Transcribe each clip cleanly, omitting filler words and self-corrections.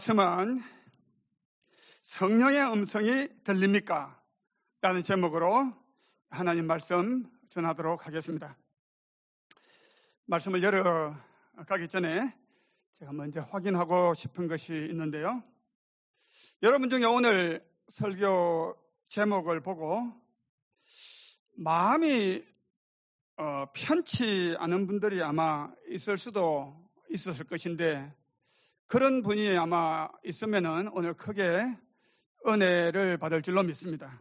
말씀은 성령의 음성이 들립니까? 라는 제목으로 하나님 말씀 전하도록 하겠습니다. 말씀을 열어가기 전에 제가 먼저 확인하고 싶은 것이 있는데요. 여러분 중에 오늘 설교 제목을 보고 마음이 편치 않은 분들이 아마 있을 수도 있었을 것인데, 그런 분이 아마 있으면은 오늘 크게 은혜를 받을 줄로 믿습니다.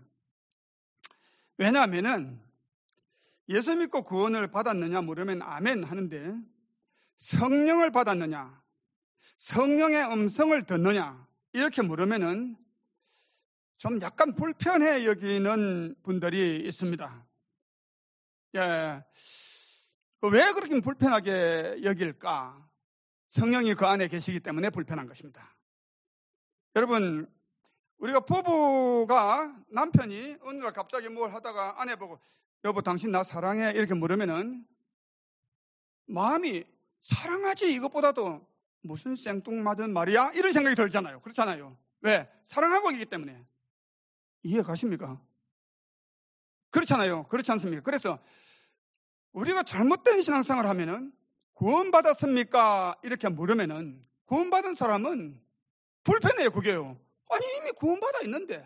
왜냐하면은 예수 믿고 구원을 받았느냐 물으면 아멘 하는데, 성령을 받았느냐, 성령의 음성을 듣느냐 이렇게 물으면은 좀 약간 불편해 여기는 분들이 있습니다. 왜 그렇게 불편하게 여길까? 성령이 그 안에 계시기 때문에 불편한 것입니다. 여러분, 우리가 부부가 남편이 어느 날 갑자기 뭘 하다가 아내 보고 여보 당신 나 사랑해 이렇게 물으면은 마음이 사랑하지 이것보다도 무슨 생뚱맞은 말이야? 이런 생각이 들잖아요. 그렇잖아요. 왜? 사랑하고 있기 때문에. 이해 가십니까? 그렇잖아요. 그렇지 않습니까? 그래서 우리가 잘못된 신앙생활을 하면은 구원받았습니까? 이렇게 물으면은 구원받은 사람은 불편해요. 그게요. 아니 이미 구원받아 있는데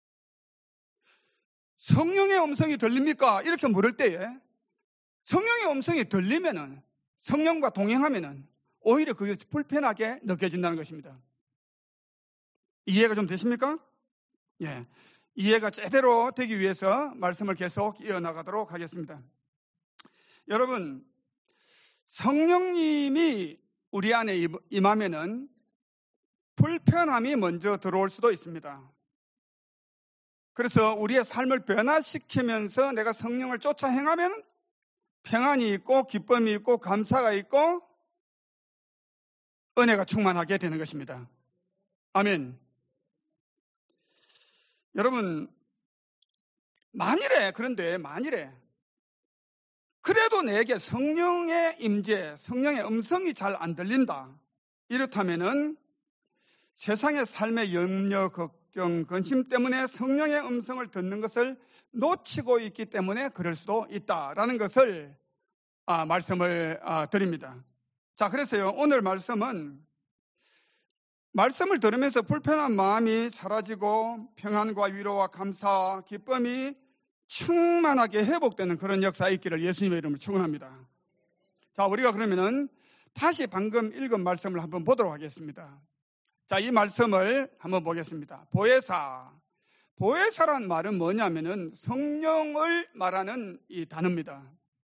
성령의 음성이 들립니까? 이렇게 물을 때에 성령의 음성이 들리면은, 성령과 동행하면은 오히려 그게 불편하게 느껴진다는 것입니다. 이해가 좀 되십니까? 예. 이해가 제대로 되기 위해서 말씀을 계속 이어나가도록 하겠습니다. 여러분, 성령님이 우리 안에 임하면은 불편함이 먼저 들어올 수도 있습니다. 그래서 우리의 삶을 변화시키면서 내가 성령을 쫓아 행하면 평안이 있고 기쁨이 있고 감사가 있고 은혜가 충만하게 되는 것입니다. 아멘. 여러분, 그런데 만일에 그래도 내게 성령의 임재, 성령의 음성이 잘 안 들린다. 이렇다면은 세상의 삶의 염려, 걱정, 근심 때문에 성령의 음성을 듣는 것을 놓치고 있기 때문에 그럴 수도 있다라는 것을 말씀을 드립니다. 자, 그래서요, 오늘 말씀을 들으면서 불편한 마음이 사라지고 평안과 위로와 감사와 기쁨이 충만하게 회복되는 그런 역사가 있기를 예수님의 이름으로 축원합니다. 자, 우리가 그러면은 다시 방금 읽은 말씀을 한번 보도록 하겠습니다. 자, 이 말씀을 한번 보겠습니다. 보혜사란 말은 뭐냐면은 성령을 말하는 이 단어입니다.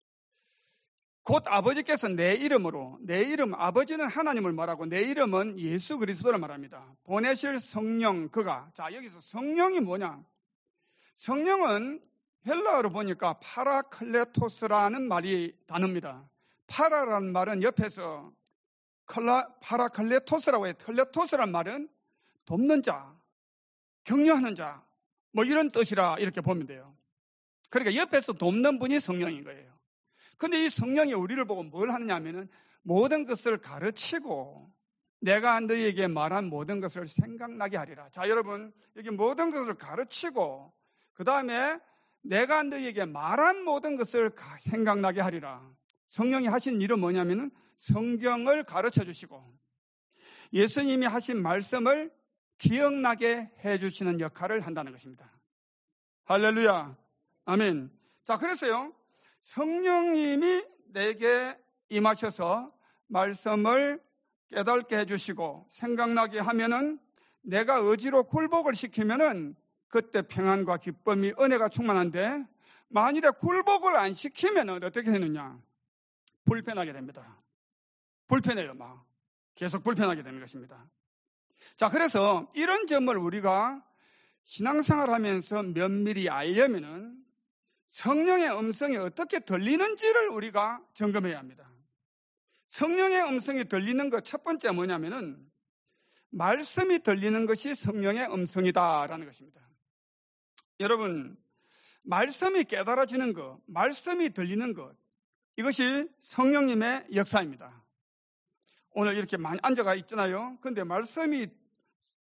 곧 아버지께서 내 이름, 아버지는 하나님을 말하고 내 이름은 예수 그리스도를 말합니다. 보내실 성령, 그가. 자, 여기서 성령이 뭐냐? 성령은 헬라어로 보니까 파라클레토스라는 말이 단어입니다. 파라라는 말은 옆에서 파라클레토스라고 해요. 클레토스란 말은 돕는 자, 격려하는 자, 뭐 이런 뜻이라 이렇게 보면 돼요. 그러니까 옆에서 돕는 분이 성령인 거예요. 근데 이 성령이 우리를 보고 뭘 하느냐 하면은 모든 것을 가르치고 내가 너희에게 말한 모든 것을 생각나게 하리라. 자, 여러분, 여기 모든 것을 가르치고 그 다음에 내가 너희에게 말한 모든 것을 생각나게 하리라. 성령이 하신 일은 뭐냐면은 성경을 가르쳐 주시고 예수님이 하신 말씀을 기억나게 해주시는 역할을 한다는 것입니다. 할렐루야. 아멘. 자, 그래서요, 성령님이 내게 임하셔서 말씀을 깨닫게 해주시고 생각나게 하면은 내가 의지로 굴복을 시키면은 그때 평안과 기쁨이, 은혜가 충만한데, 만일에 굴복을 안 시키면은 어떻게 되느냐? 불편하게 됩니다. 불편해요. 계속 불편하게 되는 것입니다. 자, 그래서 이런 점을 우리가 신앙생활 하면서 면밀히 알려면은 성령의 음성이 어떻게 들리는지를 우리가 점검해야 합니다. 성령의 음성이 들리는 것 첫 번째 뭐냐면은 말씀이 들리는 것이 성령의 음성이다라는 것입니다. 여러분, 말씀이 깨달아지는 것, 말씀이 들리는 것, 이것이 성령님의 역사입니다. 오늘 이렇게 많이 앉아가 있잖아요. 그런데 말씀이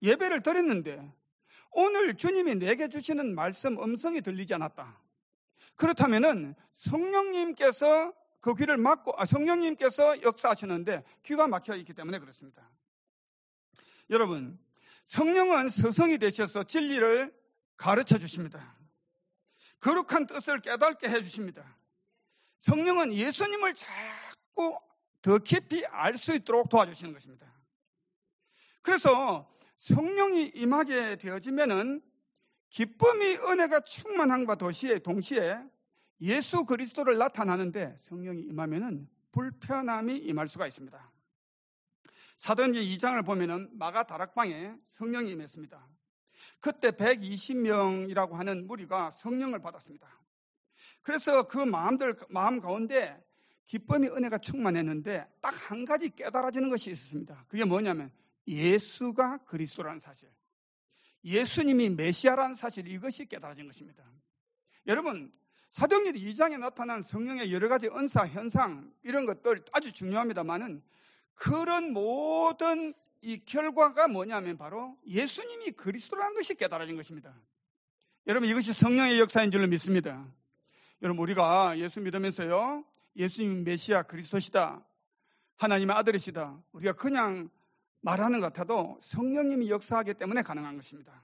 예배를 드렸는데 오늘 주님이 내게 주시는 말씀 음성이 들리지 않았다. 그렇다면은 성령님께서 그 귀를 막고 성령님께서 역사하시는데 귀가 막혀 있기 때문에 그렇습니다. 여러분, 성령은 스승이 되셔서 진리를 가르쳐 주십니다. 거룩한 뜻을 깨닫게 해 주십니다. 성령은 예수님을 자꾸 더 깊이 알 수 있도록 도와주시는 것입니다. 그래서 성령이 임하게 되어지면은 기쁨이 은혜가 충만함과 동시에 예수 그리스도를 나타나는데 성령이 임하면은 불편함이 임할 수가 있습니다. 사도행전 2장을 보면은 마가 다락방에 성령이 임했습니다. 그때 120명이라고 하는 무리가 성령을 받았습니다. 그래서 그 마음 가운데 기쁨이 은혜가 충만했는데 딱 한 가지 깨달아지는 것이 있었습니다. 그게 뭐냐면 예수가 그리스도라는 사실, 예수님이 메시아라는 사실, 이것이 깨달아진 것입니다. 여러분, 사도행전 2장에 나타난 성령의 여러 가지 은사, 현상 이런 것들 아주 중요합니다만은 그런 모든 이 결과가 뭐냐면 바로 예수님이 그리스도라는 것이 깨달아진 것입니다. 여러분, 이것이 성령의 역사인 줄로 믿습니다. 여러분, 우리가 예수 믿으면서요, 예수님이 메시아 그리스도시다, 하나님의 아들이시다, 우리가 그냥 말하는 것 같아도 성령님이 역사하기 때문에 가능한 것입니다.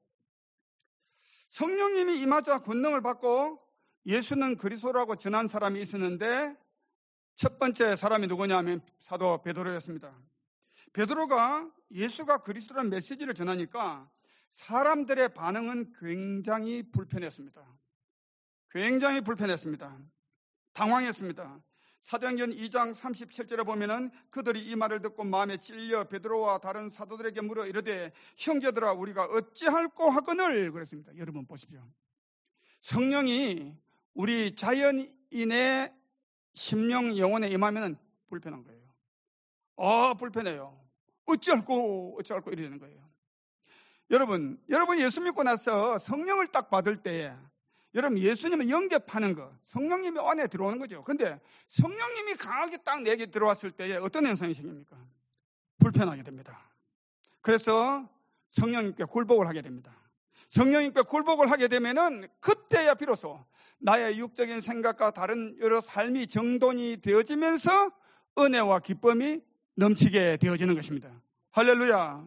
성령님이 임하자 권능을 받고 예수는 그리스도라고 전한 사람이 있었는데 첫 번째 사람이 누구냐면 사도 베드로였습니다. 베드로가 예수가 그리스도라는 메시지를 전하니까 사람들의 반응은 굉장히 불편했습니다. 굉장히 불편했습니다. 당황했습니다. 사도행전 2장 37절에 보면은 그들이 이 말을 듣고 마음에 찔려 베드로와 다른 사도들에게 물어 이르되 형제들아 우리가 어찌할꼬 하거늘 그랬습니다. 여러분 보십시오. 성령이 우리 자연인의 심령 영혼에 임하면 불편한 거예요. 불편해요. 어찌할꼬 이래 되는 거예요. 여러분 예수 믿고 나서 성령을 딱 받을 때 여러분 예수님을 영접하는 거, 성령님이 안에 들어오는 거죠. 근데 성령님이 강하게 딱 내게 들어왔을 때에 어떤 현상이 생깁니까? 불편하게 됩니다. 그래서 성령님께 굴복을 하게 됩니다. 성령님께 굴복을 하게 되면은 그때야 비로소 나의 육적인 생각과 다른 여러 삶이 정돈이 되어지면서 은혜와 기쁨이 넘치게 되어지는 것입니다. 할렐루야.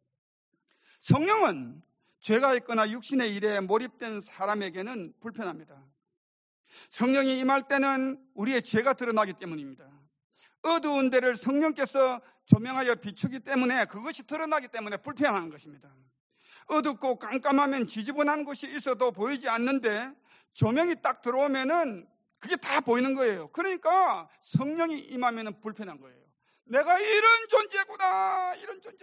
성령은 죄가 있거나 육신의 일에 몰입된 사람에게는 불편합니다. 성령이 임할 때는 우리의 죄가 드러나기 때문입니다. 어두운 데를 성령께서 조명하여 비추기 때문에 그것이 드러나기 때문에 불편한 것입니다. 어둡고 깜깜하면 지저분한 곳이 있어도 보이지 않는데 조명이 딱 들어오면은 그게 다 보이는 거예요. 그러니까 성령이 임하면은 불편한 거예요. 내가 이런 존재구나.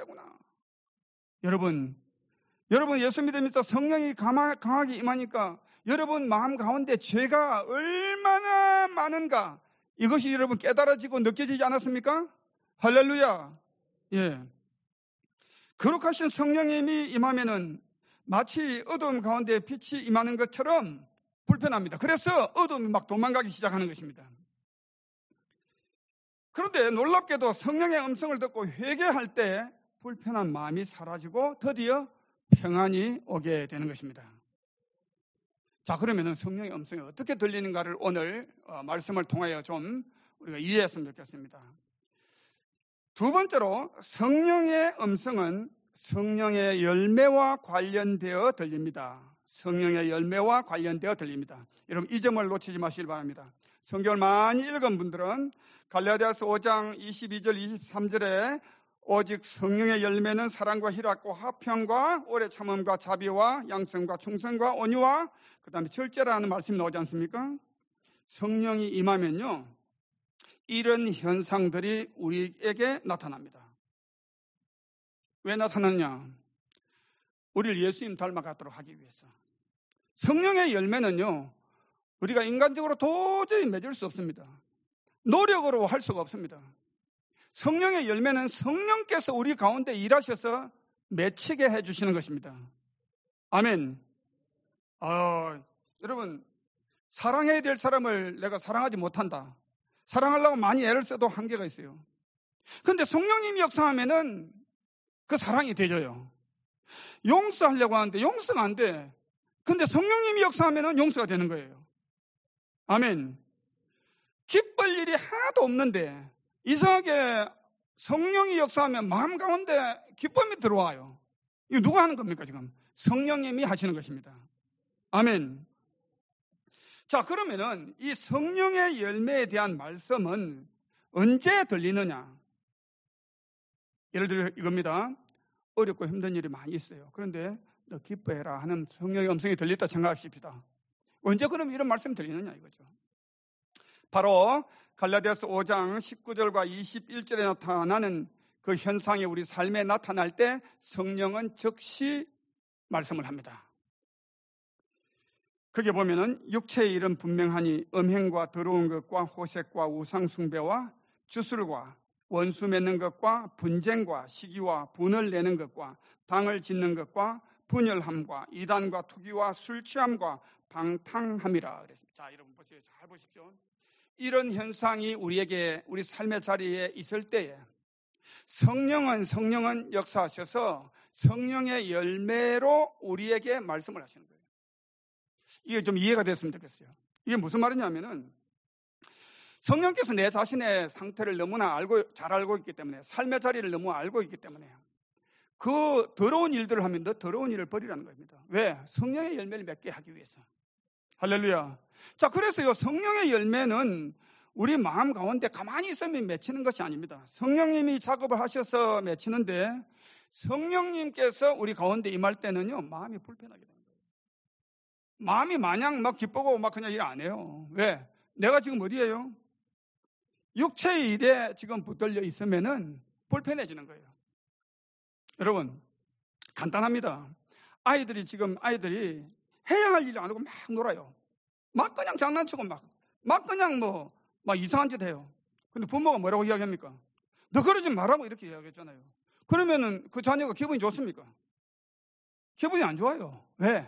여러분 예수 믿으면서 성령이 강하게 임하니까 여러분 마음 가운데 죄가 얼마나 많은가 이것이 여러분 깨달아지고 느껴지지 않았습니까? 할렐루야. 예. 거룩하신 성령님이 임하면은 마치 어두움 가운데 빛이 임하는 것처럼 불편합니다. 그래서 어두움이 막 도망가기 시작하는 것입니다. 그런데 놀랍게도 성령의 음성을 듣고 회개할 때 불편한 마음이 사라지고 드디어 평안이 오게 되는 것입니다. 자, 그러면은 성령의 음성이 어떻게 들리는가를 오늘 말씀을 통하여 좀 우리가 이해했으면 좋겠습니다. 두 번째로 성령의 음성은 성령의 열매와 관련되어 들립니다. 성령의 열매와 관련되어 들립니다. 여러분 이 점을 놓치지 마시길 바랍니다. 성경을 많이 읽은 분들은 갈라디아서 5장 22절 23절에 오직 성령의 열매는 사랑과 희락과 화평과 오래 참음과 자비와 양성과 충성과 온유와 그 다음에 절제라는 말씀이 나오지 않습니까? 성령이 임하면요 이런 현상들이 우리에게 나타납니다. 왜 나타났냐? 우리를 예수님 닮아가도록 하기 위해서. 성령의 열매는요 우리가 인간적으로 도저히 맺을 수 없습니다. 노력으로 할 수가 없습니다. 성령의 열매는 성령께서 우리 가운데 일하셔서 맺히게 해주시는 것입니다. 아멘. 여러분 사랑해야 될 사람을 내가 사랑하지 못한다. 사랑하려고 많이 애를 써도 한계가 있어요. 그런데 성령님이 역사하면은 그 사랑이 되져요. 용서하려고 하는데 용서가 안 돼. 근데 성령님이 역사하면 용서가 되는 거예요. 아멘. 기쁠 일이 하나도 없는데 이상하게 성령이 역사하면 마음 가운데 기쁨이 들어와요. 이거 누가 하는 겁니까 지금? 성령님이 하시는 것입니다. 아멘. 자, 그러면은 이 성령의 열매에 대한 말씀은 언제 들리느냐? 예를 들어 이겁니다. 어렵고 힘든 일이 많이 있어요. 그런데 너 기뻐해라 하는 성령의 음성이 들렸다 생각하십시다. 언제 그럼 이런 말씀이 들리느냐 이거죠. 바로 갈라디아서 5장 19절과 21절에 나타나는 그 현상이 우리 삶에 나타날 때 성령은 즉시 말씀을 합니다. 거기에 보면은 육체의 일은 분명하니 음행과 더러운 것과 호색과 우상숭배와 주술과 원수 맺는 것과 분쟁과 시기와 분을 내는 것과 당을 짓는 것과 분열함과 이단과 투기와 술 취함과 방탕함이라 그랬습니다. 자, 여러분 보세요. 잘 보십시오. 이런 현상이 우리에게 우리 삶의 자리에 있을 때에 성령은 역사하셔서 성령의 열매로 우리에게 말씀을 하시는 거예요. 이게 좀 이해가 됐으면 좋겠어요. 이게 무슨 말이냐면은 성령께서 내 자신의 상태를 너무나 잘 알고 있기 때문에 삶의 자리를 너무 알고 있기 때문에 그 더러운 일들을 하면 더 더러운 일을 버리라는 겁니다. 왜? 성령의 열매를 맺게 하기 위해서. 할렐루야. 자, 그래서요 성령의 열매는 우리 마음 가운데 가만히 있으면 맺히는 것이 아닙니다. 성령님이 작업을 하셔서 맺히는데 성령님께서 우리 가운데 임할 때는요 마음이 불편하게 됩니다. 마음이 마냥 막 기쁘고 막 그냥 일 안 해요. 왜? 내가 지금 어디예요? 육체의 일에 지금 붙들려 있으면은 불편해지는 거예요. 여러분, 간단합니다. 아이들이 해야 할 일을 안 하고 막 놀아요. 막 그냥 장난치고 막 그냥 막 이상한 짓 해요. 근데 부모가 뭐라고 이야기합니까? 너 그러지 말라고 이렇게 이야기했잖아요. 그러면은 그 자녀가 기분이 좋습니까? 기분이 안 좋아요. 왜?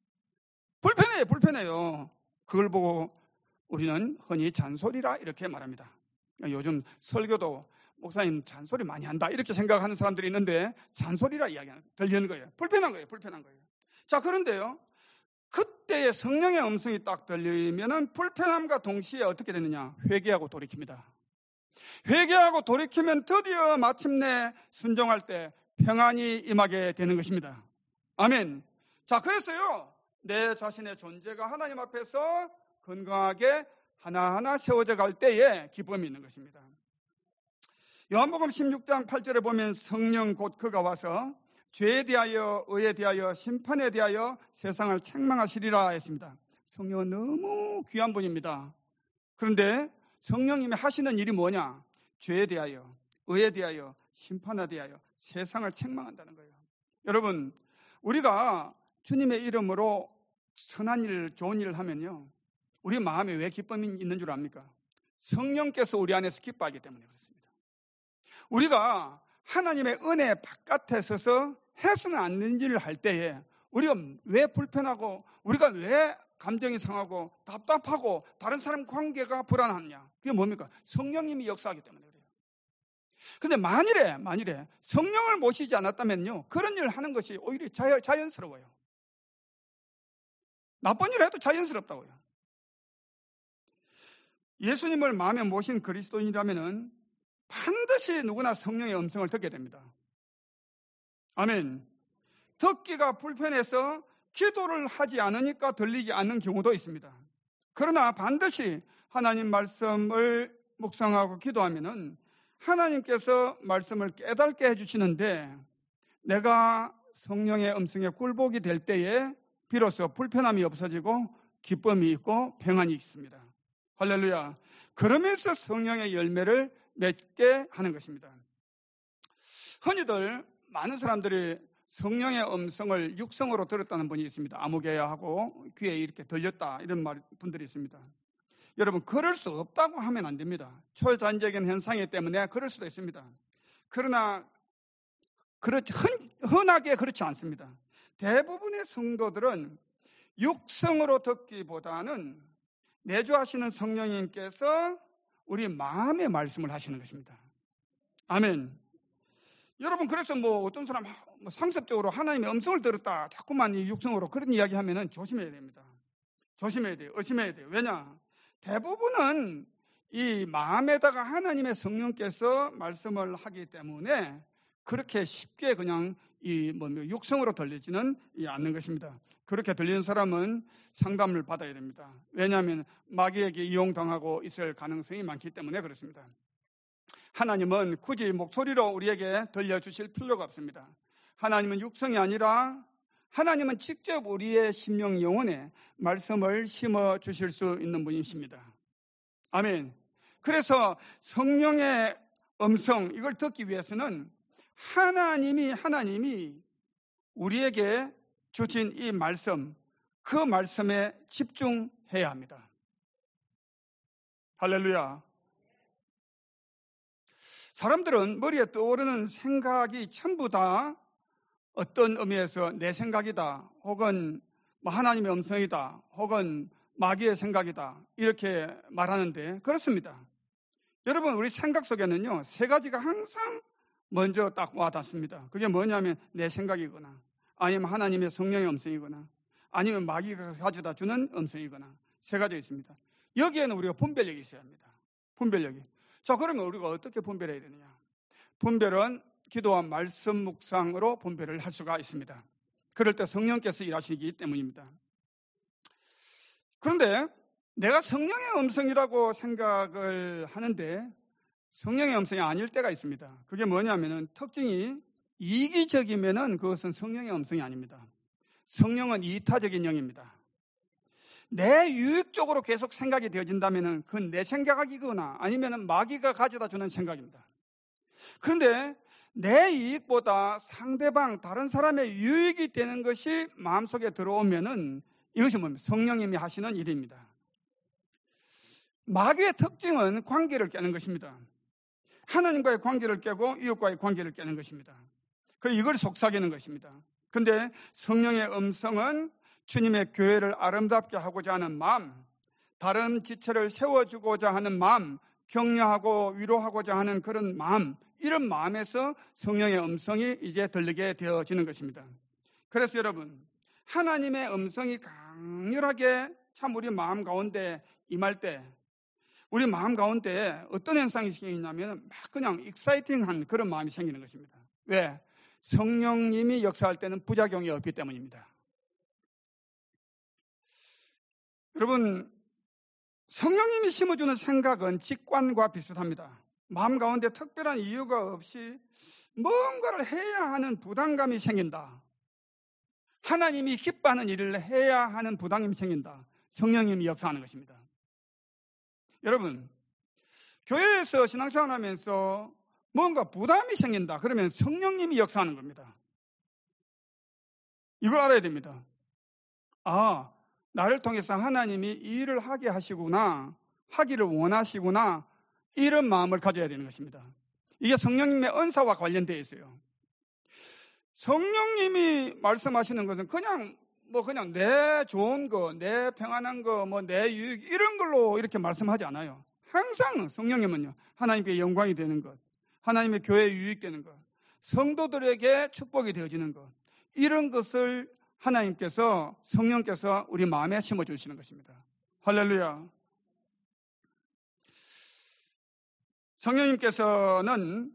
불편해요. 그걸 보고 우리는 흔히 잔소리라 이렇게 말합니다. 요즘 설교도 목사님 잔소리 많이 한다 이렇게 생각하는 사람들이 있는데 잔소리라 들리는 거예요. 불편한 거예요. 자, 그런데요 그때의 성령의 음성이 딱 들리면은 불편함과 동시에 어떻게 되느냐? 회개하고 돌이킵니다. 회개하고 돌이키면 드디어 마침내 순종할 때 평안이 임하게 되는 것입니다. 아멘. 자, 그래서요 내 자신의 존재가 하나님 앞에서 건강하게 하나하나 세워져 갈 때에 기쁨이 있는 것입니다. 요한복음 16장 8절에 보면 성령 곧 그가 와서 죄에 대하여 의에 대하여 심판에 대하여 세상을 책망하시리라 했습니다. 성령은 너무 귀한 분입니다. 그런데 성령님이 하시는 일이 뭐냐? 죄에 대하여 의에 대하여 심판에 대하여 세상을 책망한다는 거예요. 여러분, 우리가 주님의 이름으로 선한 일, 좋은 일을 하면요 우리 마음에 왜 기쁨이 있는 줄 압니까? 성령께서 우리 안에서 기뻐하기 때문에 그렇습니다. 우리가 하나님의 은혜 바깥에 서서 해서는 안 되는 일을 할 때에 우리가 왜 불편하고 우리가 왜 감정이 상하고 답답하고 다른 사람 관계가 불안하냐? 그게 뭡니까? 성령님이 역사하기 때문에 그래요. 근데 만일에 성령을 모시지 않았다면요 그런 일을 하는 것이 오히려 자연스러워요. 나쁜 일을 해도 자연스럽다고요. 예수님을 마음에 모신 그리스도인이라면은 반드시 누구나 성령의 음성을 듣게 됩니다. 아멘. 듣기가 불편해서 기도를 하지 않으니까 들리지 않는 경우도 있습니다. 그러나 반드시 하나님 말씀을 묵상하고 기도하면은 하나님께서 말씀을 깨닫게 해주시는데 내가 성령의 음성에 굴복이 될 때에 비로소 불편함이 없어지고 기쁨이 있고 평안이 있습니다. 할렐루야. 그러면서 성령의 열매를 맺게 하는 것입니다. 흔히들 많은 사람들이 성령의 음성을 육성으로 들었다는 분이 있습니다. 아무개하고 귀에 이렇게 들렸다 이런 분들이 있습니다. 여러분, 그럴 수 없다고 하면 안 됩니다. 초자연적인 현상이기 때문에 그럴 수도 있습니다. 그러나 흔하게 그렇지 않습니다. 대부분의 성도들은 육성으로 듣기보다는 내주하시는 성령님께서 우리 마음의 말씀을 하시는 것입니다. 아멘. 여러분, 그래서 뭐 어떤 사람 상습적으로 하나님의 음성을 들었다 자꾸만 이 육성으로 그런 이야기 하면은 조심해야 됩니다. 조심해야 돼요. 의심해야 돼요. 왜냐? 대부분은 이 마음에다가 하나님의 성령께서 말씀을 하기 때문에 그렇게 쉽게 그냥 육성으로 들리지는 않는 것입니다. 그렇게 들리는 사람은 상담을 받아야 됩니다. 왜냐하면 마귀에게 이용당하고 있을 가능성이 많기 때문에 그렇습니다. 하나님은 굳이 목소리로 우리에게 들려주실 필요가 없습니다. 하나님은 육성이 아니라 하나님은 직접 우리의 심령 영혼에 말씀을 심어주실 수 있는 분이십니다. 아멘. 그래서 성령의 음성, 이걸 듣기 위해서는 하나님이 우리에게 주신 이 말씀, 그 말씀에 집중해야 합니다. 할렐루야. 사람들은 머리에 떠오르는 생각이 전부 다 어떤 의미에서 내 생각이다, 혹은 하나님의 음성이다, 혹은 마귀의 생각이다, 이렇게 말하는데 그렇습니다. 여러분, 우리 생각 속에는요, 세 가지가 항상 먼저 딱 와닿습니다. 그게 뭐냐면 내 생각이거나, 아니면 하나님의 성령의 음성이거나, 아니면 마귀가 가져다 주는 음성이거나, 세 가지 있습니다. 여기에는 우리가 분별력이 있어야 합니다. 분별력이. 자, 그러면 우리가 어떻게 분별해야 되느냐? 분별은 기도와 말씀 묵상으로 분별을 할 수가 있습니다. 그럴 때 성령께서 일하시기 때문입니다. 그런데 내가 성령의 음성이라고 생각을 하는데 성령의 음성이 아닐 때가 있습니다. 그게 뭐냐면은 특징이 이기적이면은 그것은 성령의 음성이 아닙니다. 성령은 이타적인 영입니다. 내 유익적으로 계속 생각이 되어진다면은 그건 내 생각이거나 아니면은 마귀가 가져다 주는 생각입니다. 그런데 내 이익보다 상대방, 다른 사람의 유익이 되는 것이 마음속에 들어오면은 이것이 뭡니까? 성령님이 하시는 일입니다. 마귀의 특징은 관계를 깨는 것입니다. 하나님과의 관계를 깨고 이웃과의 관계를 깨는 것입니다. 그리고 이걸 속삭이는 것입니다. 그런데 성령의 음성은 주님의 교회를 아름답게 하고자 하는 마음, 다른 지체를 세워주고자 하는 마음, 격려하고 위로하고자 하는 그런 마음, 이런 마음에서 성령의 음성이 이제 들리게 되어지는 것입니다. 그래서 여러분, 하나님의 음성이 강렬하게 참 우리 마음 가운데 임할 때, 우리 마음 가운데 어떤 현상이 생기냐면 막 그냥 익사이팅한 그런 마음이 생기는 것입니다. 왜? 성령님이 역사할 때는 부작용이 없기 때문입니다. 여러분, 성령님이 심어주는 생각은 직관과 비슷합니다. 마음 가운데 특별한 이유가 없이 뭔가를 해야 하는 부담감이 생긴다. 하나님이 기뻐하는 일을 해야 하는 부담감이 생긴다. 성령님이 역사하는 것입니다. 여러분, 교회에서 신앙생활하면서 뭔가 부담이 생긴다. 그러면 성령님이 역사하는 겁니다. 이걸 알아야 됩니다. 아, 나를 통해서 하나님이 이 일을 하게 하시구나, 하기를 원하시구나, 이런 마음을 가져야 되는 것입니다. 이게 성령님의 은사와 관련되어 있어요. 성령님이 말씀하시는 것은 그냥 내 좋은 거, 내 평안한 거, 내 유익 이런 걸로 이렇게 말씀하지 않아요. 항상 성령님은요, 하나님께 영광이 되는 것, 하나님의 교회에 유익되는 것, 성도들에게 축복이 되어지는 것, 이런 것을 하나님께서, 성령께서 우리 마음에 심어주시는 것입니다. 할렐루야. 성령님께서는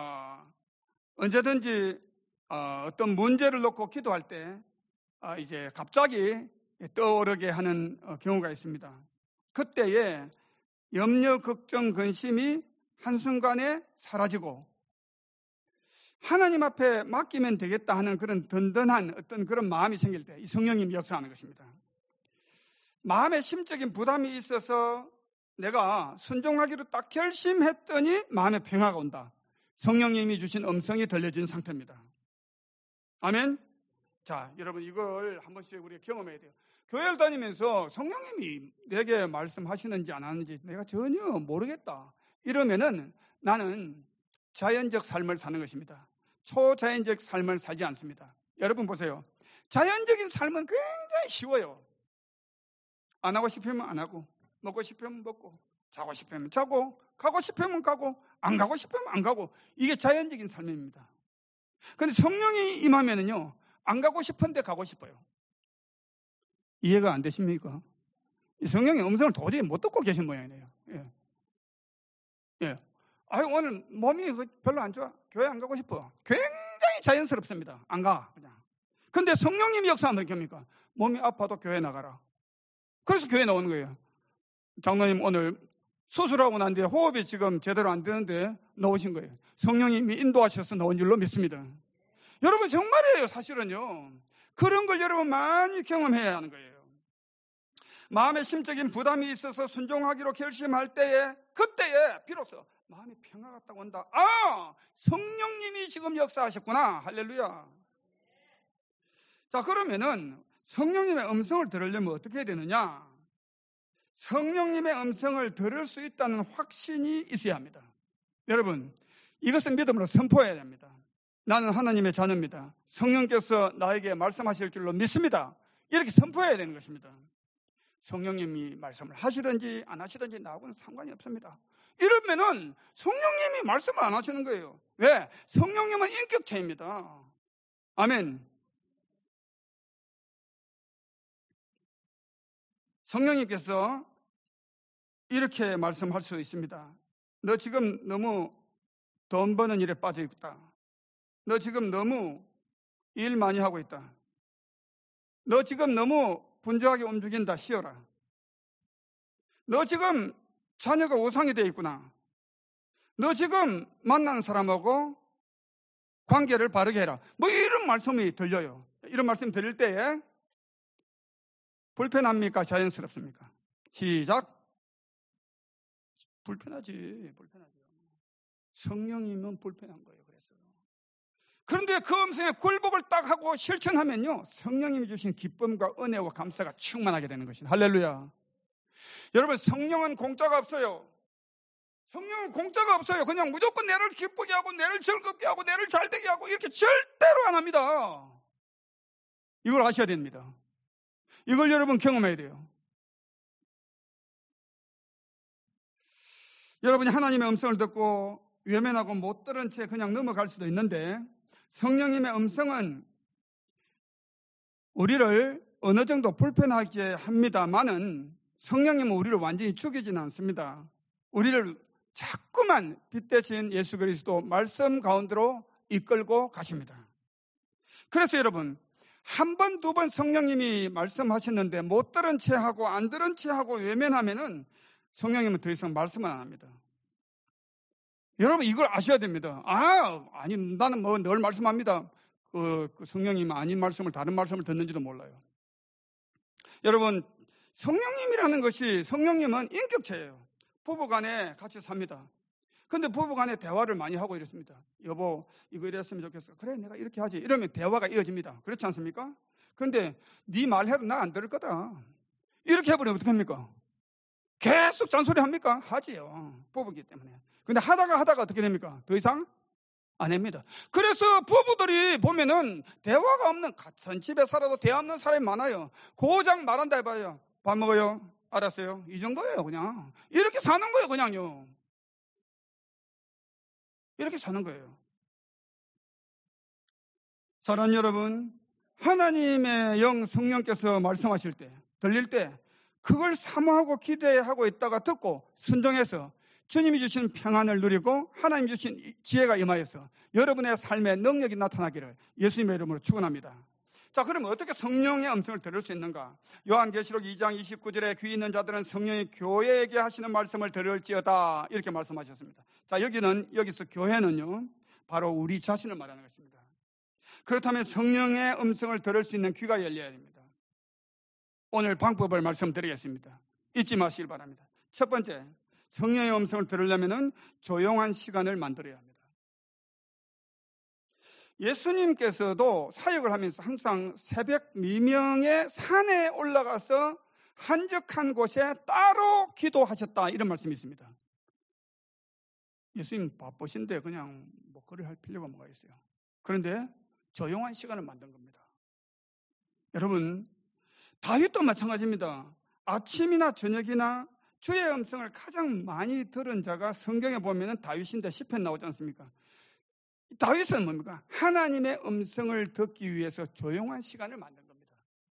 언제든지 어떤 문제를 놓고 기도할 때 이제 갑자기 떠오르게 하는 경우가 있습니다. 그때에 염려, 걱정, 근심이 한순간에 사라지고 하나님 앞에 맡기면 되겠다 하는 그런 든든한 어떤 그런 마음이 생길 때 이 성령님이 역사하는 것입니다. 마음에 심적인 부담이 있어서 내가 순종하기로 딱 결심했더니 마음에 평화가 온다. 성령님이 주신 음성이 들려진 상태입니다. 아멘. 자, 여러분 이걸 한 번씩 우리가 경험해야 돼요. 교회를 다니면서 성령님이 내게 말씀하시는지 안 하는지 내가 전혀 모르겠다. 이러면은 나는 자연적 삶을 사는 것입니다. 초자연적 삶을 살지 않습니다. 여러분 보세요. 자연적인 삶은 굉장히 쉬워요. 안 하고 싶으면 안 하고, 먹고 싶으면 먹고, 자고 싶으면 자고, 가고 싶으면 가고, 안 가고 싶으면 안 가고, 이게 자연적인 삶입니다. 근데 성령이 임하면은요, 안 가고 싶은데 가고 싶어요. 이해가 안 되십니까? 성령의 음성을 도저히 못 듣고 계신 모양이네요. 예. 예. 아유, 오늘 몸이 별로 안 좋아. 교회 안 가고 싶어. 굉장히 자연스럽습니다. 안 가, 그냥. 근데 성령님이 역사하면 어떻게 합니까? 몸이 아파도 교회 나가라. 그래서 교회 나오는 거예요. 장로님 오늘 수술하고 난 뒤에 호흡이 지금 제대로 안 되는데 나오신 거예요. 성령님이 인도하셔서 나온 줄로 믿습니다. 여러분 정말이에요. 사실은요. 그런 걸 여러분 많이 경험해야 하는 거예요. 마음에 심적인 부담이 있어서 순종하기로 결심할 때에, 그때에 비로소 마음이 평화가 딱 온다. 아, 성령님이 지금 역사하셨구나. 할렐루야. 자, 그러면은 성령님의 음성을 들으려면 어떻게 해야 되느냐? 성령님의 음성을 들을 수 있다는 확신이 있어야 합니다. 여러분, 이것은 믿음으로 선포해야 됩니다. 나는 하나님의 자녀입니다. 성령께서 나에게 말씀하실 줄로 믿습니다. 이렇게 선포해야 되는 것입니다. 성령님이 말씀을 하시든지 안 하시든지 나하고는 상관이 없습니다. 이러면은 성령님이 말씀을 안 하시는 거예요. 왜? 성령님은 인격체입니다. 아멘. 성령님께서 이렇게 말씀할 수 있습니다. 너 지금 너무 돈 버는 일에 빠져 있다. 너 지금 너무 일 많이 하고 있다. 너 지금 너무 분주하게 움직인다. 쉬어라. 너 지금 자녀가 우상이 되어 있구나. 너 지금 만나는 사람하고 관계를 바르게 해라. 뭐 이런 말씀이 들려요. 이런 말씀 들릴 때에 불편합니까? 자연스럽습니까? 시작. 불편하지. 성령이면 불편한 거예요. 그런데 그 음성에 굴복을 딱 하고 실천하면요, 성령님이 주신 기쁨과 은혜와 감사가 충만하게 되는 것입니다. 할렐루야. 여러분, 성령은 공짜가 없어요. 성령은 공짜가 없어요. 그냥 무조건 내를 기쁘게 하고 내를 즐겁게 하고 내를 잘되게 하고 이렇게 절대로 안 합니다. 이걸 아셔야 됩니다. 이걸 여러분 경험해야 돼요. 여러분이 하나님의 음성을 듣고 외면하고 못 들은 채 그냥 넘어갈 수도 있는데, 성령님의 음성은 우리를 어느 정도 불편하게 합니다만은 성령님은 우리를 완전히 죽이지는 않습니다. 우리를 자꾸만 빛 대신 예수 그리스도 말씀 가운데로 이끌고 가십니다. 그래서 여러분, 한 번, 두 번 성령님이 말씀하셨는데 못 들은 채 하고 안 들은 채 하고 외면하면은 성령님은 더 이상 말씀을 안 합니다. 여러분, 이걸 아셔야 됩니다. 아니, 나는 뭐 늘 말씀합니다. 그 성령님은 아닌 말씀을, 다른 말씀을 듣는지도 몰라요. 여러분, 성령님이라는 것이, 성령님은 인격체예요. 부부 간에 같이 삽니다. 근데 부부 간에 대화를 많이 하고 이랬습니다. 여보, 이거 이랬으면 좋겠어. 그래, 내가 이렇게 하지. 이러면 대화가 이어집니다. 그렇지 않습니까? 그런데 네 말해도 나 안 들을 거다. 이렇게 해버리면 어떡합니까? 계속 잔소리 합니까? 하지요. 부부이기 때문에. 근데 하다가 어떻게 됩니까? 더 이상 안 합니다. 그래서 부부들이 보면은 대화가 없는, 같은 집에 살아도 대화 없는 사람이 많아요. 고작 말한다 해봐요. 밥 먹어요? 알았어요. 이 정도예요, 그냥. 이렇게 사는 거예요, 그냥요. 이렇게 사는 거예요. 사랑하는 여러분, 하나님의 영 성령께서 말씀하실 때, 들릴 때, 그걸 사모하고 기대하고 있다가 듣고 순종해서 주님이 주신 평안을 누리고 하나님이 주신 지혜가 임하여서 여러분의 삶에 능력이 나타나기를 예수님의 이름으로 축원합니다. 자, 그러면 어떻게 성령의 음성을 들을 수 있는가? 요한계시록 2장 29절에 귀 있는 자들은 성령이 교회에게 하시는 말씀을 들을지어다, 이렇게 말씀하셨습니다. 자, 여기서 교회는요, 바로 우리 자신을 말하는 것입니다. 그렇다면 성령의 음성을 들을 수 있는 귀가 열려야 됩니다. 오늘 방법을 말씀드리겠습니다. 잊지 마시길 바랍니다. 첫 번째, 성령의 음성을 들으려면 조용한 시간을 만들어야 합니다. 예수님께서도 사역을 하면서 항상 새벽 미명의 산에 올라가서 한적한 곳에 따로 기도하셨다, 이런 말씀이 있습니다. 예수님 바쁘신데 그냥 뭐 그리 할 필요가 뭐가 있어요. 그런데 조용한 시간을 만든 겁니다. 여러분, 다윗도 마찬가지입니다. 아침이나 저녁이나 주의 음성을 가장 많이 들은 자가 성경에 보면 다윗인데 시편 나오지 않습니까? 다윗은 뭡니까? 하나님의 음성을 듣기 위해서 조용한 시간을 만든 겁니다.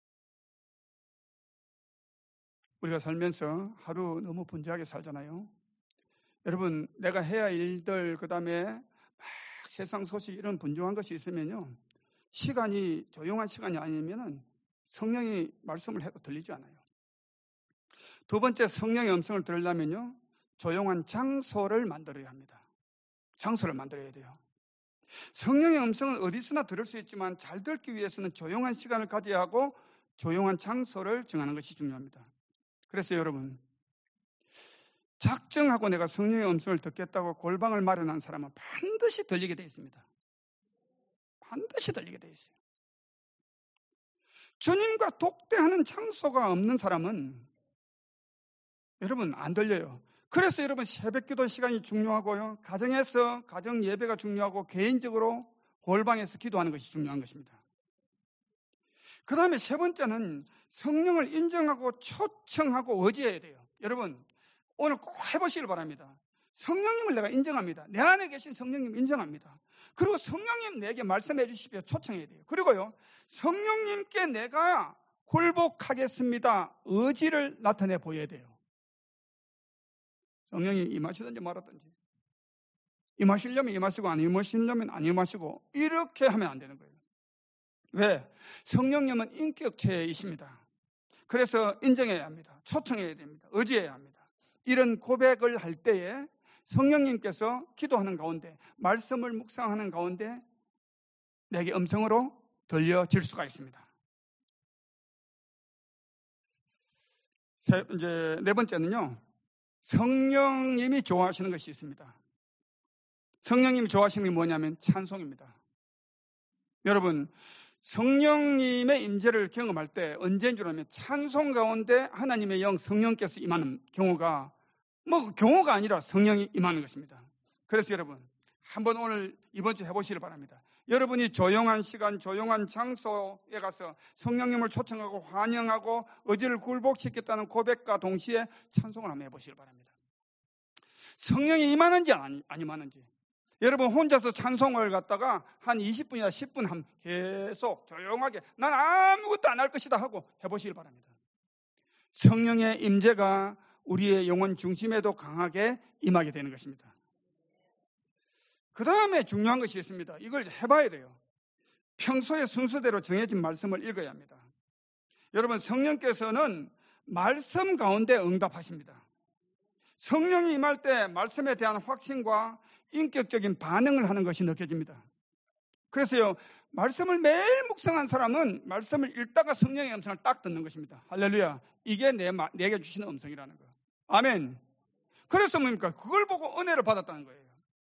우리가 살면서 하루 너무 분주하게 살잖아요. 여러분, 내가 해야 할 일들, 그 다음에 막 세상 소식 이런 분주한 것이 있으면요, 시간이 조용한 시간이 아니면은 성령이 말씀을 해도 들리지 않아요. 두 번째, 성령의 음성을 들으려면요, 조용한 장소를 만들어야 합니다. 장소를 만들어야 돼요. 성령의 음성은 어디서나 들을 수 있지만 잘 듣기 위해서는 조용한 시간을 가져야 하고 조용한 장소를 정하는 것이 중요합니다. 그래서 여러분, 작정하고 내가 성령의 음성을 듣겠다고 골방을 마련한 사람은 반드시 들리게 되어 있습니다. 반드시 들리게 되어 있어요. 주님과 독대하는 장소가 없는 사람은 여러분 안 들려요. 그래서 여러분 새벽기도 시간이 중요하고요, 가정에서 가정 예배가 중요하고 개인적으로 골방에서 기도하는 것이 중요한 것입니다. 그 다음에 세 번째는 성령을 인정하고 초청하고 의지해야 돼요. 여러분 오늘 꼭 해보시길 바랍니다. 성령님을 내가 인정합니다. 내 안에 계신 성령님 인정합니다. 그리고 성령님 내게 말씀해 주십시오. 초청해야 돼요. 그리고요, 성령님께 내가 굴복하겠습니다. 의지를 나타내 보여야 돼요. 성령이 임하시든지 말았든지, 임하시려면 임하시고 안 임하시려면 안 임하시고, 이렇게 하면 안 되는 거예요. 왜? 성령님은 인격체이십니다. 그래서 인정해야 합니다. 초청해야 됩니다. 의지해야 합니다. 이런 고백을 할 때에 성령님께서 기도하는 가운데, 말씀을 묵상하는 가운데 내게 음성으로 들려질 수가 있습니다. 이제 네 번째는요, 성령님이 좋아하시는 것이 있습니다. 성령님이 좋아하시는 게 뭐냐면 찬송입니다. 여러분, 성령님의 임재를 경험할 때 언제인 줄 알면 찬송 가운데 하나님의 영 성령께서 임하는 경우가 경우가 아니라 성령이 임하는 것입니다. 그래서 여러분 한번 오늘 이번 주 해보시길 바랍니다. 여러분이 조용한 시간, 조용한 장소에 가서 성령님을 초청하고 환영하고 의지를 굴복시켰다는 고백과 동시에 찬송을 한번 해보시길 바랍니다. 성령이 임하는지 안 임하는지. 여러분 혼자서 찬송을 갖다가 한 20분이나 10분 하면 계속 조용하게 난 아무것도 안 할 것이다 하고 해보시길 바랍니다. 성령의 임재가 우리의 영혼 중심에도 강하게 임하게 되는 것입니다. 그 다음에 중요한 것이 있습니다. 이걸 해봐야 돼요. 평소에 순서대로 정해진 말씀을 읽어야 합니다. 여러분 성령께서는 말씀 가운데 응답하십니다. 성령이 임할 때 말씀에 대한 확신과 인격적인 반응을 하는 것이 느껴집니다. 그래서요, 말씀을 매일 묵상한 사람은 말씀을 읽다가 성령의 음성을 딱 듣는 것입니다. 할렐루야. 이게 내게 주시는 음성이라는 거예요. 아멘. 그래서 뭡니까? 그걸 보고 은혜를 받았다는 거예요.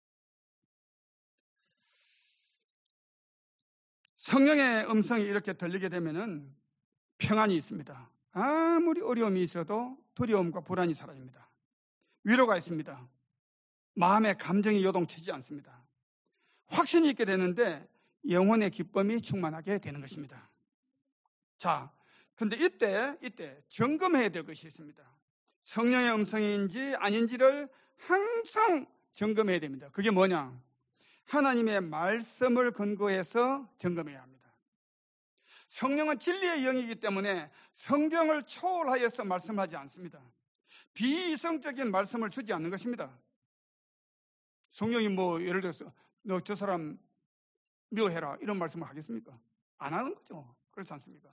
성령의 음성이 이렇게 들리게 되면은 평안이 있습니다. 아무리 어려움이 있어도 두려움과 불안이 사라집니다. 위로가 있습니다. 마음의 감정이 요동치지 않습니다. 확신이 있게 되는데 영혼의 기쁨이 충만하게 되는 것입니다. 자, 근데 이때 점검해야 될 것이 있습니다. 성령의 음성인지 아닌지를 항상 점검해야 됩니다. 그게 뭐냐? 하나님의 말씀을 근거해서 점검해야 합니다. 성령은 진리의 영이기 때문에 성경을 초월하여서 말씀하지 않습니다. 비이성적인 말씀을 주지 않는 것입니다. 성령이 예를 들어서 너 저 사람 미워해라 이런 말씀을 하겠습니까? 안 하는 거죠. 그렇지 않습니까?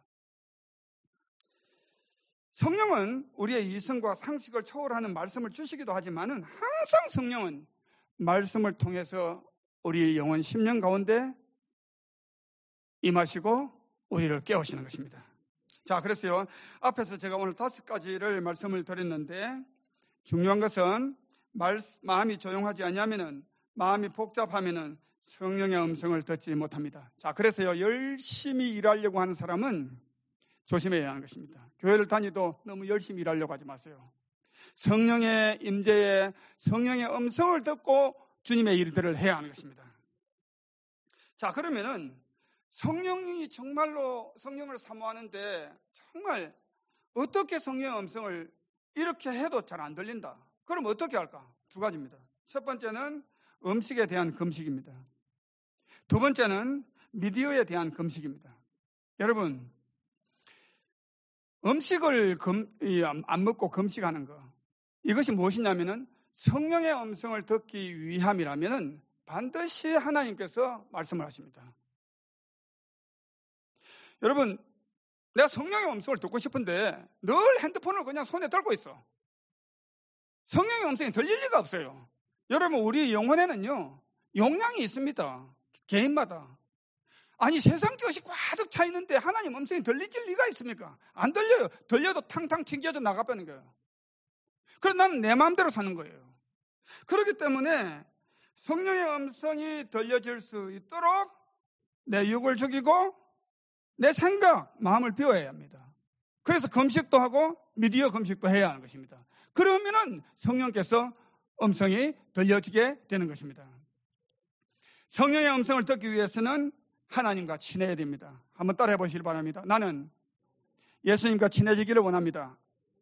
성령은 우리의 이성과 상식을 초월하는 말씀을 주시기도 하지만은 항상 성령은 말씀을 통해서 우리의 영혼 심령 가운데 임하시고 우리를 깨우시는 것입니다. 자, 그래서요, 앞에서 제가 오늘 5가지를 말씀을 드렸는데 중요한 것은 마음이 조용하지 않으면은, 마음이 복잡하면은 성령의 음성을 듣지 못합니다. 자, 그래서요, 열심히 일하려고 하는 사람은 조심해야 하는 것입니다. 교회를 다니도 너무 열심히 일하려고 하지 마세요. 성령의 임재에 성령의 음성을 듣고 주님의 일들을 해야 하는 것입니다. 자, 그러면은 성령이 정말로 성령을 사모하는데 정말 어떻게 성령의 음성을 이렇게 해도 잘 안 들린다. 그럼 어떻게 할까? 2가지입니다. 첫 번째는 음식에 대한 금식입니다. 두 번째는 미디어에 대한 금식입니다. 여러분, 음식을 안 먹고 금식하는 거, 이것이 무엇이냐면은 성령의 음성을 듣기 위함이라면은 반드시 하나님께서 말씀을 하십니다. 여러분, 내가 성령의 음성을 듣고 싶은데 늘 핸드폰을 그냥 손에 들고 있어. 성령의 음성이 들릴 리가 없어요. 여러분, 우리 영혼에는요, 용량이 있습니다. 개인마다. 아니, 세상 것이 가득 차 있는데 하나님 음성이 들릴 리가 있습니까? 안 들려요. 들려도 탕탕 튕겨져 나가버리는 거예요. 그래서 나는 내 마음대로 사는 거예요. 그렇기 때문에 성령의 음성이 들려질 수 있도록 내 육을 죽이고 내 생각, 마음을 비워야 합니다. 그래서 금식도 하고 미디어 금식도 해야 하는 것입니다. 그러면은 성령께서 음성이 들려지게 되는 것입니다. 성령의 음성을 듣기 위해서는 하나님과 친해야 됩니다. 한번 따라해 보시길 바랍니다. 나는 예수님과 친해지기를 원합니다.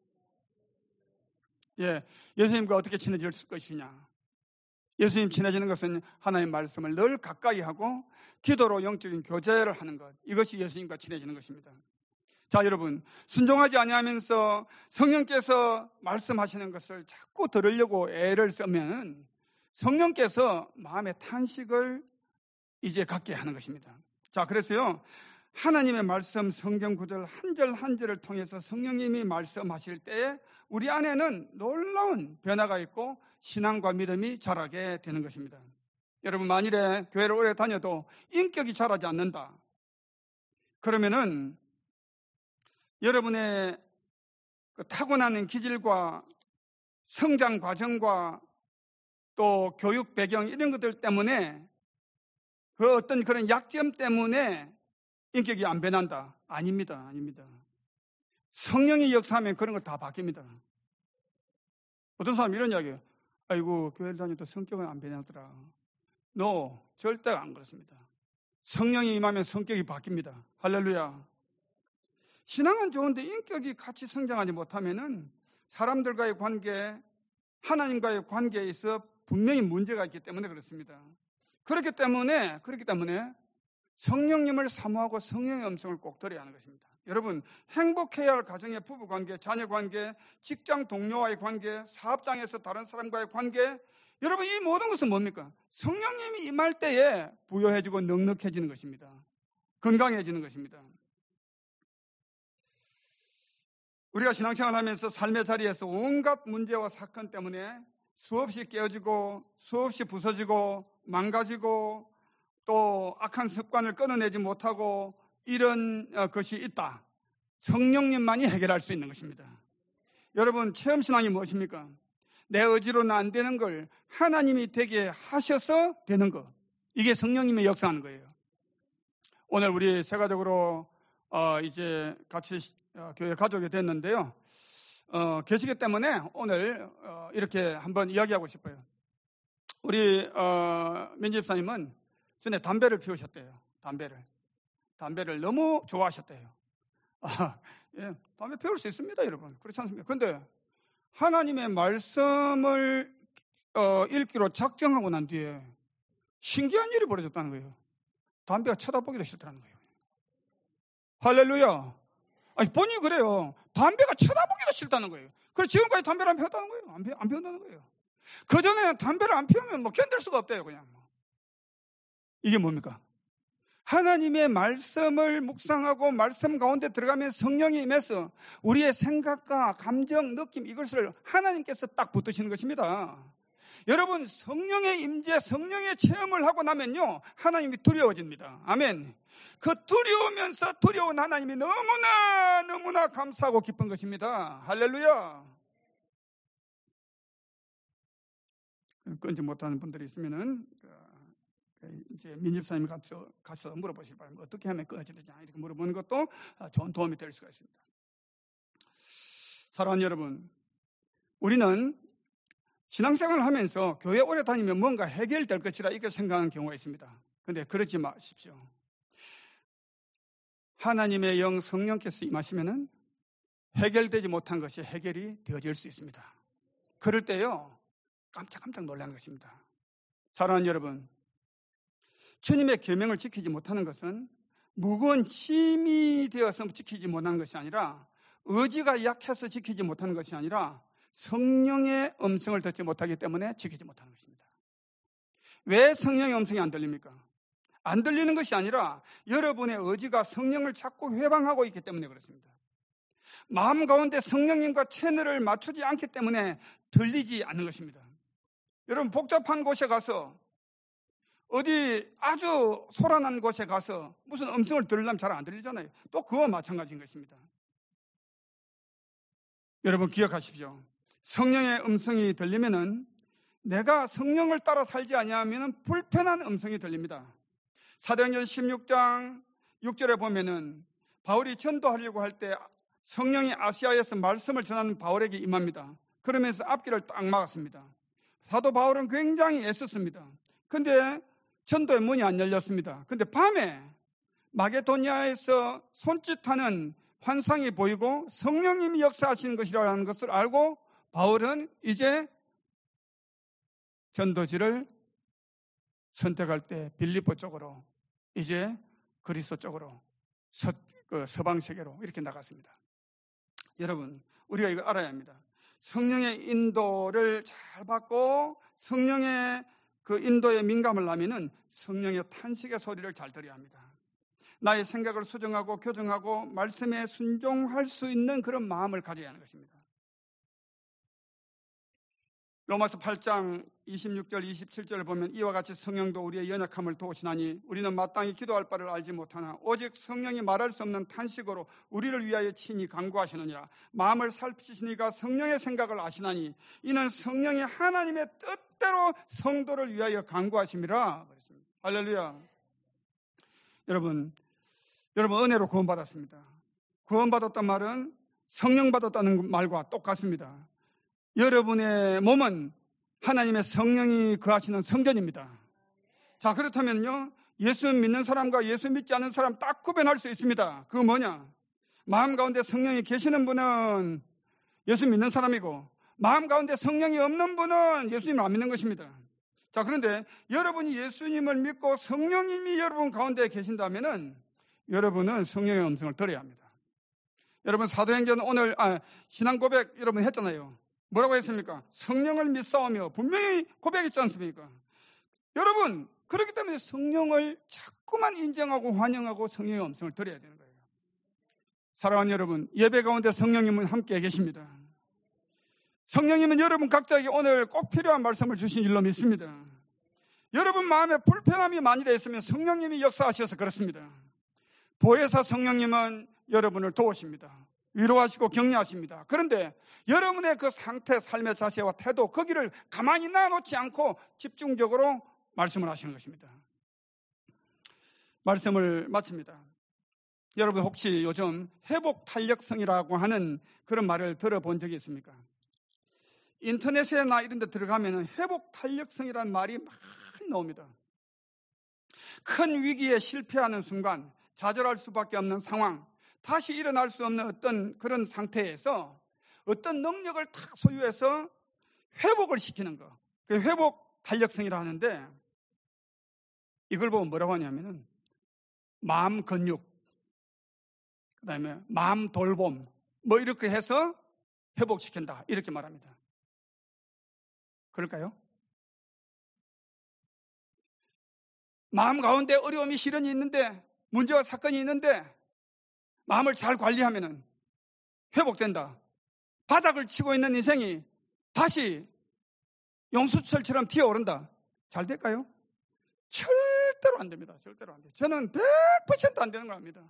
예수님과 어떻게 친해질 것이냐? 예수님 친해지는 것은 하나님 말씀을 늘 가까이 하고 기도로 영적인 교제를 하는 것. 이것이 예수님과 친해지는 것입니다. 자, 여러분, 순종하지 아니하면서 성령께서 말씀하시는 것을 자꾸 들으려고 애를 쓰면 성령께서 마음의 탄식을 이제 갖게 하는 것입니다. 자, 그래서요, 하나님의 말씀 성경 구절 한 절 한 절을 통해서 성령님이 말씀하실 때에 우리 안에는 놀라운 변화가 있고 신앙과 믿음이 자라게 되는 것입니다. 여러분, 만일에 교회를 오래 다녀도 인격이 자라지 않는다, 그러면은 여러분의 타고나는 기질과 성장 과정과 또 교육 배경 이런 것들 때문에 그 어떤 그런 약점 때문에 인격이 안 변한다. 아닙니다. 성령이 역사하면 그런 거 다 바뀝니다. 어떤 사람이 이런 이야기해요. 아이고, 교회를 다녀도 성격은 안 변하더라. 절대 안 그렇습니다. 성령이 임하면 성격이 바뀝니다. 할렐루야. 신앙은 좋은데 인격이 같이 성장하지 못하면은 사람들과의 관계, 하나님과의 관계에 있어 분명히 문제가 있기 때문에 그렇습니다. 그렇기 때문에 성령님을 사모하고 성령의 음성을 꼭 들어야 하는 것입니다. 여러분, 행복해야 할 가정의 부부관계, 자녀관계, 직장 동료와의 관계, 사업장에서 다른 사람과의 관계, 여러분, 이 모든 것은 뭡니까? 성령님이 임할 때에 부여해지고 넉넉해지는 것입니다. 건강해지는 것입니다. 우리가 신앙생활하면서 삶의 자리에서 온갖 문제와 사건 때문에 수없이 깨어지고 수없이 부서지고 망가지고 또 악한 습관을 끊어내지 못하고 이런 것이 있다. 성령님만이 해결할 수 있는 것입니다. 여러분, 체험신앙이 무엇입니까? 내 의지로는 안 되는 걸 하나님이 되게 하셔서 되는 것. 이게 성령님의 역사하는 거예요. 오늘 우리 세가족으로 이제 같이 교회 가족이 됐는데요. 계시기 때문에 오늘 이렇게 한번 이야기하고 싶어요. 우리 민지 집사님은 전에 담배를 피우셨대요. 담배를 너무 좋아하셨대요. 예, 담배 피울 수 있습니다, 여러분. 그렇지 않습니까? 그런데 하나님의 말씀을 읽기로 작정하고 난 뒤에 신기한 일이 벌어졌다는 거예요. 담배가 쳐다보기도 싫다는 거예요. 할렐루야. 아니, 본인이 그래요. 담배가 쳐다보기도 싫다는 거예요. 그래서 지금까지 담배를 안 피웠다는 거예요. 안 피운다는 거예요. 그전에 담배를 안 피우면 견딜 수가 없대요, 그냥. 이게 뭡니까? 하나님의 말씀을 묵상하고 말씀 가운데 들어가면 성령이 임해서 우리의 생각과 감정, 느낌, 이것을 하나님께서 딱 붙드시는 것입니다. 여러분, 성령의 임재, 성령의 체험을 하고 나면요, 하나님이 두려워집니다. 아멘. 그 두려우면서 두려운 하나님이 너무나 감사하고 기쁜 것입니다. 할렐루야. 끊지 못하는 분들이 있으면은 이제 민집사님이 가서 물어보실 바랍니다. 어떻게 하면 끊어지느냐 이렇게 물어보는 것도 좋은 도움이 될 수가 있습니다. 사랑하는 여러분, 우리는 신앙생활을 하면서 교회 오래 다니면 뭔가 해결될 것이라 이렇게 생각하는 경우가 있습니다. 그런데 그러지 마십시오. 하나님의 영 성령께서 임하시면은 해결되지 못한 것이 해결이 되어질 수 있습니다. 그럴 때요, 깜짝 놀라는 것입니다. 사랑하는 여러분, 주님의 계명을 지키지 못하는 것은 무거운 짐이 되어서 지키지 못하는 것이 아니라, 의지가 약해서 지키지 못하는 것이 아니라 성령의 음성을 듣지 못하기 때문에 지키지 못하는 것입니다. 왜 성령의 음성이 안 들립니까? 안 들리는 것이 아니라 여러분의 의지가 성령을 자꾸 회방하고 있기 때문에 그렇습니다. 마음 가운데 성령님과 채널을 맞추지 않기 때문에 들리지 않는 것입니다. 여러분, 복잡한 곳에 가서, 어디 아주 소란한 곳에 가서 무슨 음성을 들으려면 잘 안 들리잖아요. 또 그와 마찬가지인 것입니다. 여러분 기억하십시오. 성령의 음성이 들리면은, 내가 성령을 따라 살지 아니하면 불편한 음성이 들립니다. 사도행전 16장 6절에 보면은 바울이 전도하려고 할 때 성령이 아시아에서 말씀을 전하는 바울에게 임합니다. 그러면서 앞길을 딱 막았습니다. 사도 바울은 굉장히 애썼습니다. 근데 전도의 문이 안 열렸습니다. 근데 밤에 마게도니아에서 손짓하는 환상이 보이고 성령님이 역사하시는 것이라는 것을 알고 바울은 이제 전도지를 선택할 때 빌립보 쪽으로, 이제 그리스도 쪽으로, 서방 세계로 이렇게 나갔습니다. 여러분, 우리가 이거 알아야 합니다. 성령의 인도를 잘 받고 성령의 그 인도에 민감을 하면은 성령의 탄식의 소리를 잘 들어야 합니다. 나의 생각을 수정하고 교정하고 말씀에 순종할 수 있는 그런 마음을 가져야 하는 것입니다. 로마서 8장 26절 27절을 보면 이와 같이 성령도 우리의 연약함을 도우시나니 우리는 마땅히 기도할 바를 알지 못하나 오직 성령이 말할 수 없는 탄식으로 우리를 위하여 친히 간구하시느니라. 마음을 살피시니가 성령의 생각을 아시나니 이는 성령이 하나님의 뜻대로 성도를 위하여 간구하심이라. 할렐루야. 여러분 은혜로 구원받았습니다. 구원받았단 말은 성령 받았다는 말과 똑같습니다. 여러분의 몸은 하나님의 성령이 거하시는 성전입니다. 자, 그렇다면요, 예수 믿는 사람과 예수 믿지 않는 사람 딱 구별할 수 있습니다. 그거 뭐냐? 마음 가운데 성령이 계시는 분은 예수 믿는 사람이고, 마음 가운데 성령이 없는 분은 예수님을 안 믿는 것입니다. 자, 그런데 여러분이 예수님을 믿고 성령님이 여러분 가운데 계신다면은 여러분은 성령의 음성을 들어야 합니다. 여러분 사도행전 오늘 신앙 고백 여러분 했잖아요. 뭐라고 했습니까? 성령을 믿사오며 분명히 고백했지 않습니까? 여러분, 그렇기 때문에 성령을 자꾸만 인정하고 환영하고 성령의 음성을 들어야 되는 거예요. 사랑하는 여러분, 예배 가운데 성령님은 함께 계십니다. 성령님은 여러분 각자에게 오늘 꼭 필요한 말씀을 주신 줄로 믿습니다. 여러분 마음에 불편함이 만일에 있으면 성령님이 역사하셔서 그렇습니다. 보혜사 성령님은 여러분을 도우십니다. 위로하시고 격려하십니다. 그런데 여러분의 그 상태, 삶의 자세와 태도, 거기를 가만히 놔놓지 않고 집중적으로 말씀을 하시는 것입니다. 말씀을 마칩니다. 여러분 혹시 요즘 회복 탄력성이라고 하는 그런 말을 들어본 적이 있습니까? 인터넷이나 이런 데 들어가면 회복 탄력성이라는 말이 많이 나옵니다. 큰 위기에 실패하는 순간, 좌절할 수밖에 없는 상황, 다시 일어날 수 없는 어떤 그런 상태에서 어떤 능력을 탁 소유해서 회복을 시키는 거, 그 회복 탄력성이라 하는데, 이걸 보면 뭐라고 하냐면은 마음 근육, 그 다음에 마음 돌봄, 뭐 이렇게 해서 회복시킨다, 이렇게 말합니다. 그럴까요? 마음 가운데 어려움이 시련이 있는데, 문제와 사건이 있는데 마음을 잘 관리하면 회복된다. 바닥을 치고 있는 인생이 다시 용수철처럼 튀어오른다. 잘 될까요? 절대로 안 됩니다. 절대로 안 돼요. 저는 100% 안 되는 걸 압니다.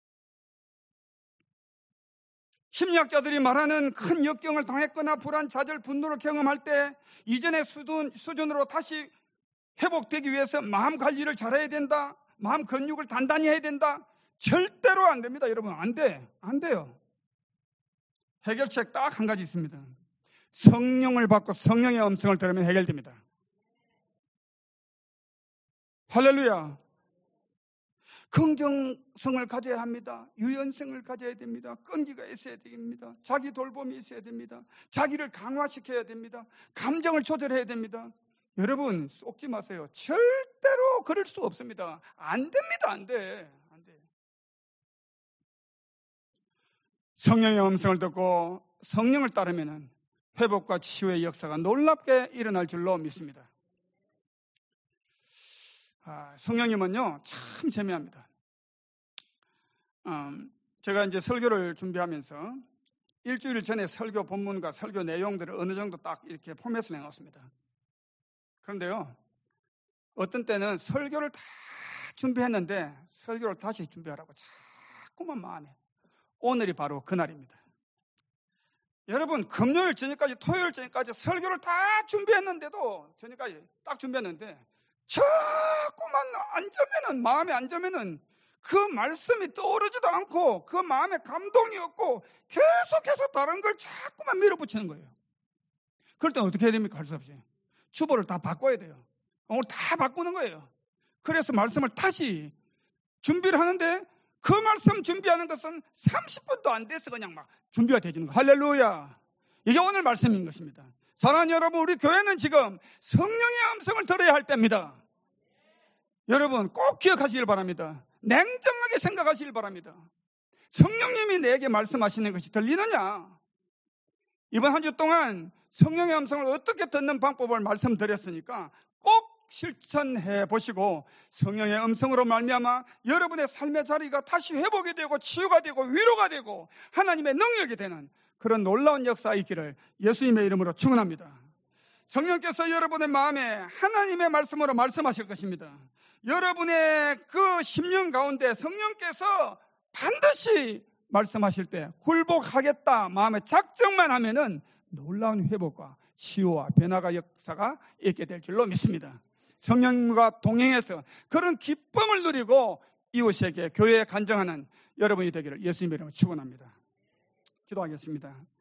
심리학자들이 말하는 큰 역경을 당했거나 불안, 좌절, 분노를 경험할 때 이전의 수준으로 다시 회복되기 위해서 마음 관리를 잘해야 된다. 마음 근육을 단단히 해야 된다. 절대로 안 됩니다. 여러분, 안 돼요. 해결책 딱 한 가지 있습니다. 성령을 받고 성령의 음성을 들으면 해결됩니다. 할렐루야. 긍정성을 가져야 합니다. 유연성을 가져야 됩니다. 끈기가 있어야 됩니다. 자기 돌봄이 있어야 됩니다. 자기를 강화시켜야 됩니다. 감정을 조절해야 됩니다. 여러분, 속지 마세요. 절대 절대로 그럴 수 없습니다. 안 됩니다. 안 돼. 성령의 음성을 듣고 성령을 따르면 회복과 치유의 역사가 놀랍게 일어날 줄로 믿습니다. 성령님은요, 참 재미합니다. 제가 이제 설교를 준비하면서 일주일 전에 설교 본문과 설교 내용들을 어느 정도 딱 이렇게 포맷을 해놓습니다. 그런데요, 어떤 때는 설교를 다 준비했는데 설교를 다시 준비하라고 자꾸만 마음에, 오늘이 바로 그날입니다. 여러분, 금요일 저녁까지 토요일 저녁까지 설교를 다 준비했는데도, 저녁까지 딱 준비했는데 자꾸만 앉으면은, 마음에 앉으면은 그 말씀이 떠오르지도 않고 그 마음에 감동이 없고 계속해서 다른 걸 자꾸만 밀어붙이는 거예요. 그럴 땐 어떻게 해야 됩니까? 할 수 없이 주보를 다 바꿔야 돼요. 오늘 다 바꾸는 거예요. 그래서 말씀을 다시 준비를 하는데 그 말씀 준비하는 것은 30분도 안 돼서 그냥 막 준비가 되지는 거예요. 할렐루야. 이게 오늘 말씀인 것입니다. 사랑하는 여러분, 우리 교회는 지금 성령의 음성을 들어야 할 때입니다. 여러분 꼭 기억하시길 바랍니다. 냉정하게 생각하시길 바랍니다. 성령님이 내게 말씀하시는 것이 들리느냐? 이번 한 주 동안 성령의 음성을 어떻게 듣는 방법을 말씀드렸으니까 꼭 실천해 보시고 성령의 음성으로 말미암아 여러분의 삶의 자리가 다시 회복이 되고 치유가 되고 위로가 되고 하나님의 능력이 되는 그런 놀라운 역사가 있기를 예수님의 이름으로 축원합니다. 성령께서 여러분의 마음에 하나님의 말씀으로 말씀하실 것입니다. 여러분의 그 심령 가운데 성령께서 반드시 말씀하실 때 굴복하겠다 마음에 작정만 하면은 놀라운 회복과 치유와 변화가 역사가 있게 될 줄로 믿습니다. 성령과 동행해서 그런 기쁨을 누리고 이웃에게 교회에 간증하는 여러분이 되기를 예수님의 이름으로 축원합니다. 기도하겠습니다.